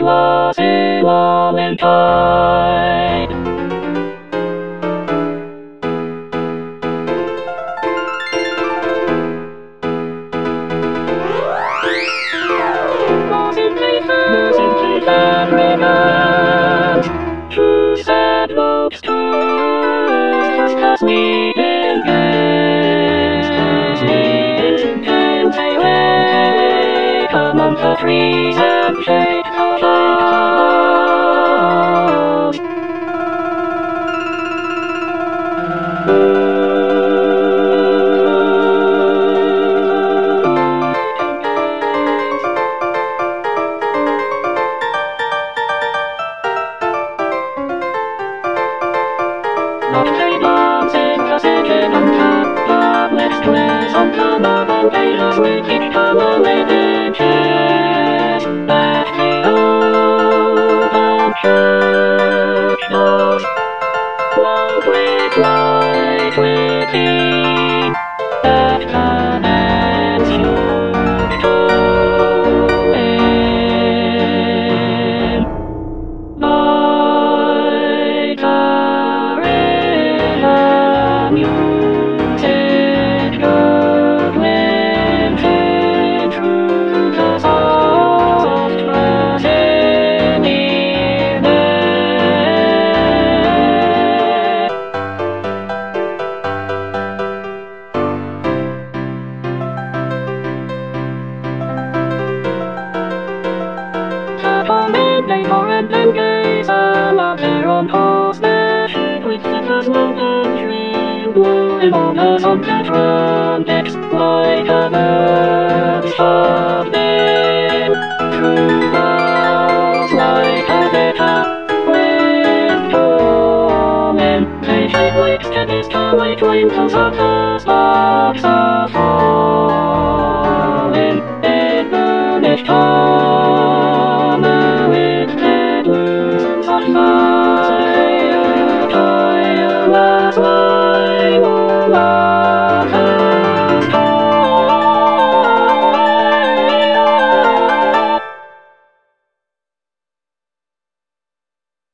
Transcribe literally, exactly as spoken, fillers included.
was a Valentine. Mostly fun romance. Two sad love stories, just sweet and good. Sweet and they wake among the trees and shade the clouds. Love they dance in the city and cut loveless twins on the marble pages we keep come away ditches. Back the open church doors. Love with light within. That connects you to him. Light the music good within through the soft grass in the evening. Sat on midnight or and then gaze along their own post-mesh with the mountain tree blowing on the sunset trumpets like a bird's sobbing through boughs like a beta wind blowing. They shake like steady starlight twinkles of the sparks of falling in burnished